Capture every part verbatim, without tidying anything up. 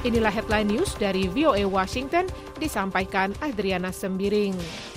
Inilah headline news dari V O A Washington, disampaikan Adriana Sembiring.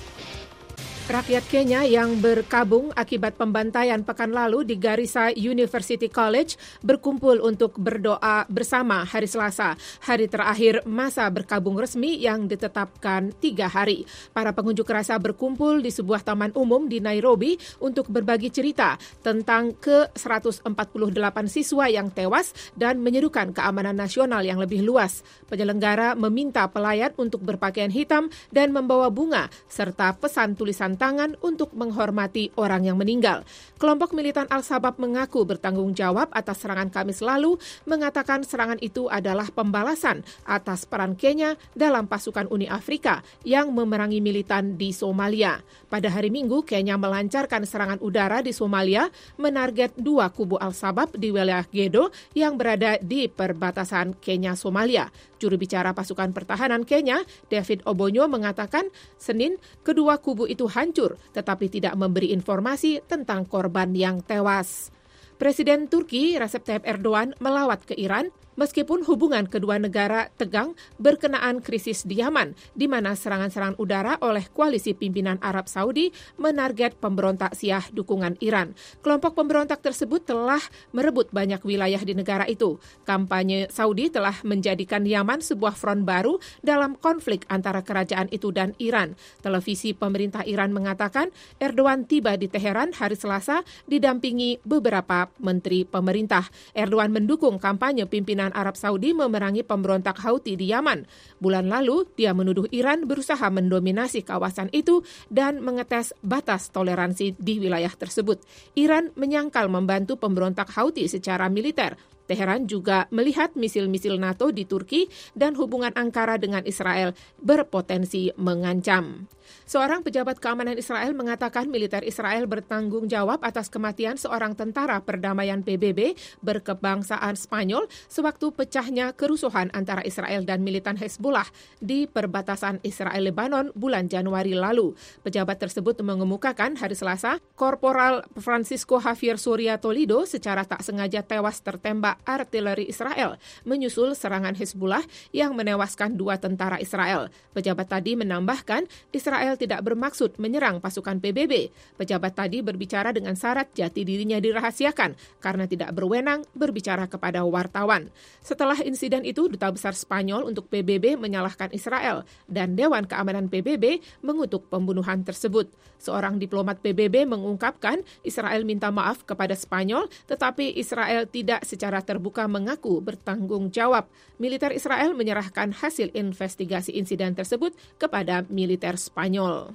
Rakyat Kenya yang berkabung akibat pembantaian pekan lalu di Garissa University College berkumpul untuk berdoa bersama hari Selasa, hari terakhir masa berkabung resmi yang ditetapkan tiga hari. Para pengunjuk rasa berkumpul di sebuah taman umum di Nairobi untuk berbagi cerita tentang ke seratus empat puluh delapan siswa yang tewas dan menyerukan keamanan nasional yang lebih luas. Penyelenggara meminta pelayan untuk berpakaian hitam dan membawa bunga serta pesan tulisan tangan untuk menghormati orang yang meninggal. Kelompok militan Al-Shabaab mengaku bertanggung jawab atas serangan Kamis lalu, mengatakan serangan itu adalah pembalasan atas peran Kenya dalam pasukan Uni Afrika yang memerangi militan di Somalia. Pada hari Minggu, Kenya melancarkan serangan udara di Somalia, menarget dua kubu Al-Shabaab di wilayah Gedo yang berada di perbatasan Kenya-Somalia. Juru bicara pasukan pertahanan Kenya, David Obonyo, mengatakan Senin kedua kubu itu hancur, tetapi tidak memberi informasi tentang korban yang tewas. Presiden Turki Recep Tayyip Erdogan melawat ke Iran, meskipun hubungan kedua negara tegang berkenaan krisis di Yaman, di mana serangan-serangan udara oleh koalisi pimpinan Arab Saudi menarget pemberontak Syiah dukungan Iran. Kelompok pemberontak tersebut telah merebut banyak wilayah di negara itu. Kampanye Saudi telah menjadikan Yaman sebuah front baru dalam konflik antara kerajaan itu dan Iran. Televisi pemerintah Iran mengatakan Erdogan tiba di Teheran hari Selasa didampingi beberapa menteri pemerintah. Erdogan mendukung kampanye pimpinan Arab Saudi memerangi pemberontak Houthi di Yaman. Bulan lalu, dia menuduh Iran berusaha mendominasi kawasan itu dan mengetes batas toleransi di wilayah tersebut. Iran menyangkal membantu pemberontak Houthi secara militer. Teheran juga melihat misil-misil NATO di Turki dan hubungan Ankara dengan Israel berpotensi mengancam. Seorang pejabat keamanan Israel mengatakan militer Israel bertanggung jawab atas kematian seorang tentara perdamaian P B B berkebangsaan Spanyol sewaktu pecahnya kerusuhan antara Israel dan militan Hezbollah di perbatasan Israel-Lebanon bulan Januari lalu. Pejabat tersebut mengemukakan hari Selasa, Korporal Francisco Javier Soria Toledo secara tak sengaja tewas tertembak artileri Israel menyusul serangan Hezbollah yang menewaskan dua tentara Israel. Pejabat tadi menambahkan Israel tidak bermaksud menyerang pasukan P B B. Pejabat tadi berbicara dengan syarat jati dirinya dirahasiakan karena tidak berwenang berbicara kepada wartawan. Setelah insiden itu, Duta Besar Spanyol untuk P B B menyalahkan Israel dan Dewan Keamanan P B B mengutuk pembunuhan tersebut. Seorang diplomat P B B mengungkapkan Israel minta maaf kepada Spanyol, tetapi Israel tidak secara terbuka mengaku bertanggung jawab. Militer Israel menyerahkan hasil investigasi insiden tersebut kepada militer Spanyol.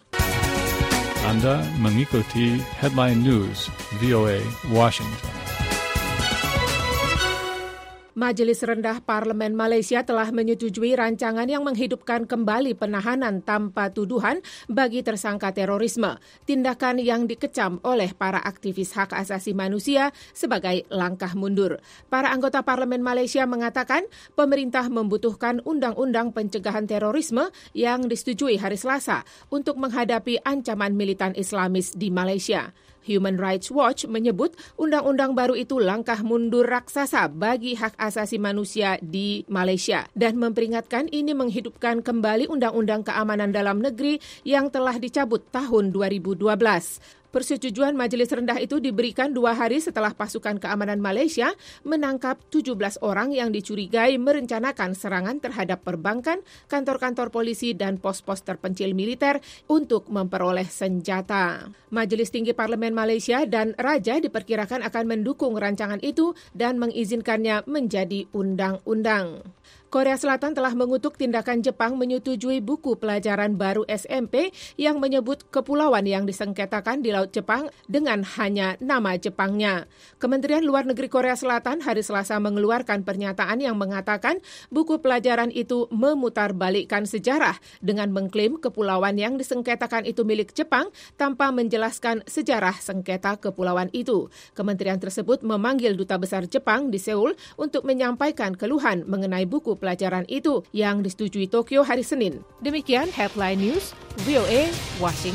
Anda mengikuti Headline News V O A Washington. Majelis Rendah Parlemen Malaysia telah menyetujui rancangan yang menghidupkan kembali penahanan tanpa tuduhan bagi tersangka terorisme, tindakan yang dikecam oleh para aktivis hak asasi manusia sebagai langkah mundur. Para anggota Parlemen Malaysia mengatakan pemerintah membutuhkan undang-undang pencegahan terorisme yang disetujui hari Selasa untuk menghadapi ancaman militan Islamis di Malaysia. Human Rights Watch menyebut undang-undang baru itu langkah mundur raksasa bagi hak asasi manusia di Malaysia dan memperingatkan ini menghidupkan kembali Undang-Undang Keamanan Dalam Negeri yang telah dicabut tahun dua ribu dua belas. Persetujuan Majelis Rendah itu diberikan dua hari setelah pasukan keamanan Malaysia menangkap tujuh belas orang yang dicurigai merencanakan serangan terhadap perbankan, kantor-kantor polisi dan pos-pos terpencil militer untuk memperoleh senjata. Majelis Tinggi Parlemen Malaysia dan Raja diperkirakan akan mendukung rancangan itu dan mengizinkannya menjadi undang-undang. Korea Selatan telah mengutuk tindakan Jepang menyetujui buku pelajaran baru S M P yang menyebut kepulauan yang disengketakan di Laut Jepang dengan hanya nama Jepangnya. Kementerian Luar Negeri Korea Selatan hari Selasa mengeluarkan pernyataan yang mengatakan buku pelajaran itu memutarbalikkan sejarah dengan mengklaim kepulauan yang disengketakan itu milik Jepang tanpa menjelaskan sejarah sengketa kepulauan itu. Kementerian tersebut memanggil Duta Besar Jepang di Seoul untuk menyampaikan keluhan mengenai buku pelajaran itu yang disetujui Tokyo hari Senin. Demikian Headline News V O A Washington.